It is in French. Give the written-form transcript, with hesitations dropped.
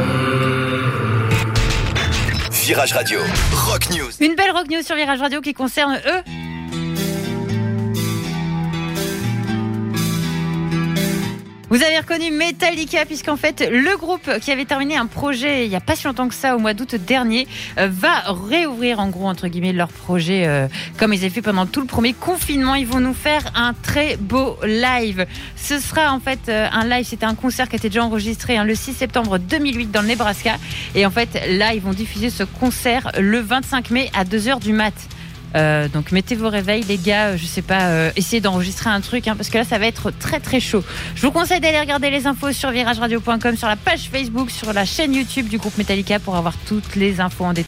Virage Radio, Rock News. Une belle Rock News sur Virage Radio qui concerne eux. Vous avez reconnu Metallica, puisqu'en fait le groupe qui avait terminé un projet il n'y a pas si longtemps que ça, au mois d'août dernier, va réouvrir en gros entre guillemets leur projet comme ils avaient fait pendant tout le premier confinement. Ils vont nous faire un très beau live. Ce sera en fait un live, c'était un concert qui était déjà enregistré le 6 septembre 2008 dans le Nebraska, et en fait là ils vont diffuser ce concert le 25 mai à 2h du mat'. Donc mettez vos réveils les gars, je sais pas, essayez d'enregistrer un truc parce que là ça va être très très chaud. Je vous conseille d'aller regarder les infos sur virageradio.com, sur la page Facebook, sur la chaîne YouTube du groupe Metallica pour avoir toutes les infos en détail.